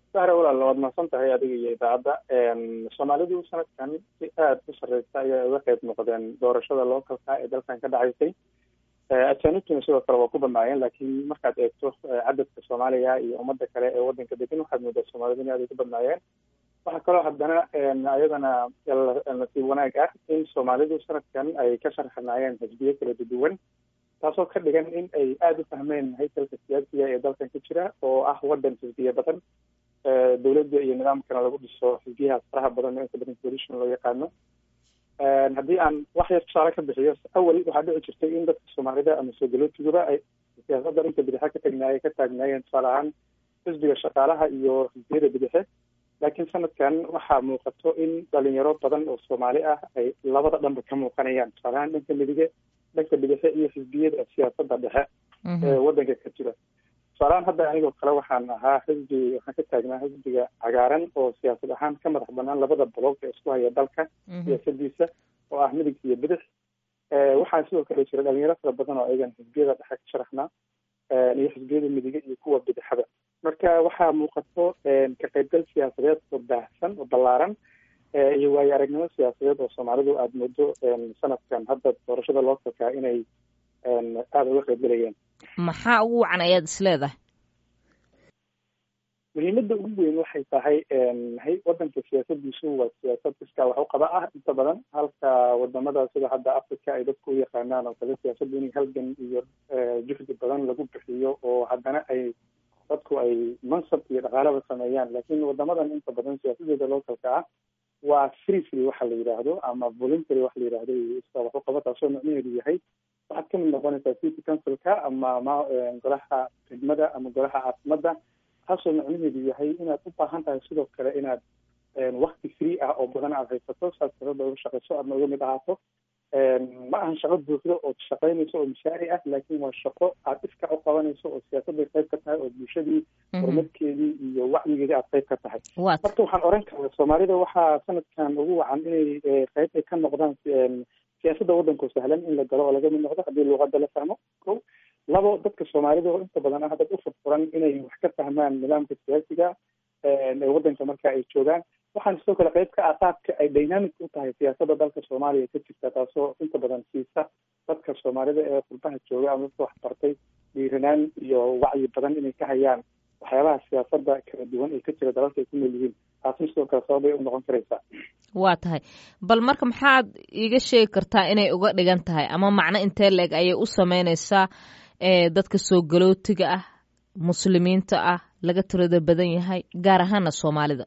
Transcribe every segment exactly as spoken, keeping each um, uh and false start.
sahra walaal waad mahadsan tahay adiga iyo idaacadda. Soomaalidu sanadkan si aada u sarreysa ayaa uga qayb noqdeen doorashada localka ee dalkan ka dhacaysay. ajaanibtuna sidoo kale waa ku badnaayeen, laakiin markaad eegto cadadka soomaaliya iyo ummadda kale ee waddanka degan waxaad moodaa soomaalidu in aad ay ku badnaayeen. waxaa kaloo haddana ayadana nasiib wanaag ah in soomaalidu sanadkan ay ka sharxanaayeen xisbiyo kala duwan, taasoo ka dhigan in ay aada u fahmeen haykalka siyaasiga ee dalkan ka jira oo ah waddan xisbiya badan. dowladda iyo nidaamkana lagu dhiso xisbiyahaas faraha badan oo inta badan coalition loo yaqaano. haddii aan wax yar tusaale ka bixiyo, awal waxaa dhici jirtay in dadka soomaalida ama soo galootigaba ay siyaasadda inta bidixe ka tagnaay ka taagnaayeen, tusaale ahaan xisbiga shaqaalaha iyo xisbiyada bidixe. laakiin sanadkan waxaa muuqato in dhalinyaro badan oo soomaali ah ay labada dhanba ka muuqanayaan, tusaale ahaan dhanka midige dhanka bidixe iyo xisbiyada siyaasadda dhexe ee waddanka ka jira. tusaalahaan hadda anigoo kale waxaan ahaa xisbi waxaan ka taagnaa xisbiga cagaaran oo siyaasad ahaan ka madax banaan labada boloog ee isku haya dalka siyaasadiisa oo ah midig iyo bidix. waxaa sidoo kale jira dhalinyaro fara badan oo ayagan xisbiyada dhexe ka sharaxnaa iyo xisbiyada midige iyo kuwa bidixada. marka waxaa muuqato ka qaybgal siyaasadeed oo baahsan oo ballaaran iyo waayo aragnimo siyaasadeed oo soomaalidu aada moodo sanadkan hadda doorashada localka inay aada uga qaybgalayeen. maxaa ugu wacan ayaad is leedahay? muhiimadda ugu weyn waxay tahay waddanka siyaasadiisu waa siyaasad iskaa wax u qaba ah inta badan, halka wadamada sida hadda africa ay dadku u yaqaanaan oo kale siyaasaddu in halgan iyo juhdi badan lagu bixiyo oo haddana ay dadku ay mansab iyo dhaqaalaba sameeyaan. laakiin wadamadan inta badan siyaasadeeda localka ah waa free free waxa la yidhaahdo ama voluntary waxa la yidhaahdo iskaa wax u qaba, taasoo macnaheedu yahay waxaad ka mid noqonaysaa city councilka ama ma golaha khidmada ama golaha caasimada, taasoo macnaheedu yahay inaad u baahan tahay sidoo kale inaad wakti free ah oo badan aad haysato saad sirada uga shaqayso aadna uga mid ahaato. ma ahan shaqo buuxdo oo shaqaynayso oo mishaari ah, laakiin waa shaqo aad iska u qabanayso oo siyaasadday qayb ka tahay oo bulshadii horumarkeedii iyo wacyigeedii aad qayb ka tahay. marka waxaan oran karaa soomaalida waxaa sanadkan ugu wacan inay qayb ay ka noqdaan siyaasadda waddanku sahlan in la galo oo laga mid noqdo haddii luuqadda la fahmo. ko labo, dadka soomaalida oo inta badan ah dad u furfuran inay wax ka fahmaan nidaamka siyaasiga ee waddanka marka ay joogaan. waxaan sidoo kale qayb ka ah qaabka ay dynamic u tahay siyaasadda dalka soomaaliya ka jirta, taasoo inta badan siisa dadka soomaalida ee qurbaha jooga ama dadka wax bartay dhiiranaan iyo wacyi badan inay ka hayaan waxyaabaha siyaasadda kala duwan ee ka jira dalalka ay ku nool yihiin. taasna sidoo kale sababay u noqon karaysaa. waa tahay, bal marka maxaad iiga sheegi kartaa inay uga dhigan tahay ama macno intee leeg ayay u sameynaysaa dadka soo galootiga ah, muslimiinta ah, laga tirada badan yahay, gaar ahaana soomaalida?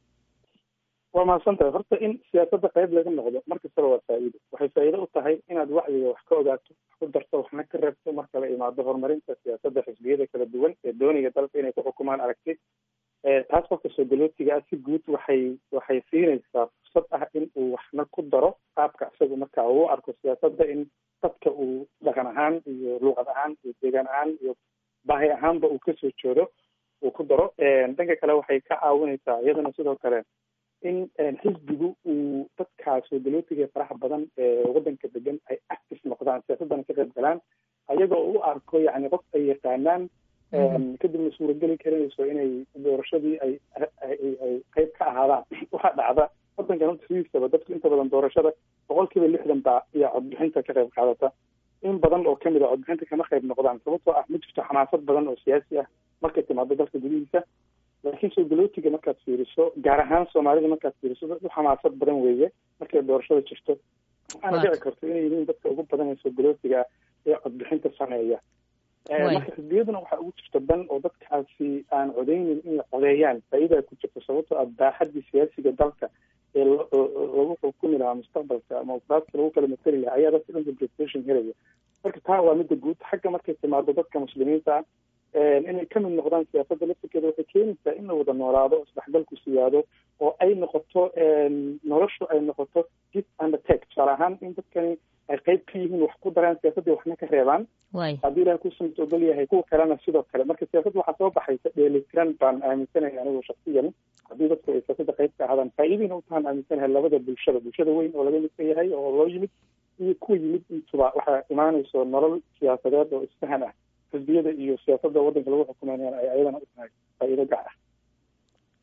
waa mahadsan tahay. horta in siyaasadda qayb laga noqdo markastaba waa faa'iido. waxay faa'iido u tahay inaad wacyiga wax ka ogaato, wax ku darto, waxna ka reebto marka la imaado horumarinta siyaasadda xisbiyada kala duwan ee dooniga dalka inay ku xukumaan aragti. taas qofka soo galootiga ah si guud waxay waxay siinaysaa fursad ah in uu waxna ku daro qaabka isaga marka uu arko siyaasadda, in dadka uu dhaqan ahaan iyo luuqad ahaan iyo deegaan ahaan iyo baahi ahaanba uu kasoo jeedo uu ku daro. dhanka kale waxay ka caawinaysaa iyadana sidoo kale in xisbigu uu dadkaa soo galootiga ee faraha badan ee waddanka degan ay active noqdaan, siyaasaddana ka qayb galaan, ayagoo u arko yacni qof ay yaqaanaan. kadibna suurageli karinayso inay doorashadii ay ay qayb ka ahaadaan. waxaa dhacda waddankan horta sidiisaba dadku inta badan doorashada boqol kiiba lixdan baa iyo codbixinta ka qayb qaadata. in badan oo kamid a codbixinta kama qayb noqdaan sababtoo ah ma jirto xamaasad badan oo siyaasi ah markay timaado dalka gudihiisa. laakiin soo galootiga markaad fiiriso, gaar ahaan soomaalida markaad fiiriso, dad u xamaasad badan weeye markay doorashada jirto. waxaana dhici karto inay yihiin dadka ugu badan ee soo galootiga ee codbixinta sameeya. marka xisbiyaduna waxaa ugu jirta dan oo dadkaasi aan codeynin in la codeeyaan faa'iidaa ku jirto, sababtoo ah baaxaddii siyaasiga dalka ee lagu xukumi lahaa mustaqbalka ama ufraadka lagu kala mateli lahaa ayaa dadka dhan representation helaya. marka taa waa midda guud. xagga markay timaado dadka muslimiinta ah inay ka mid noqdaan siyaasadda laftirkeeda waxay keenaysaa in la wada noolaado, isdhexgalku siyaado, oo ay noqoto noloshu ay noqoto give and take. tusaale ahaan in dadkani ay qayb ka yihiin wax ku daraan siyaasaddii waxna ka reebaan. haddii ilahay kusamit ogol yahay kuwa kalena sidoo kale. marka siyaasadda waxaa soo baxaysa dheelitiran baan aaminsanaya anigu shaksiyan. haddii dadku ay siyaasadda qayb ka ahaadaan faa'iidayna u tahaan aaminsanahay labada bulshada bulshada weyn oo laga midka yahay oo loo yimid iyo kuwa yimid intuba waxaa imaanayso nolol siyaasadeed oo isfahan ah. xisbiyada iyo siyaasadda waddanka lagu xukumaynayana ay ayadana u tahay faa'iido gaar ah.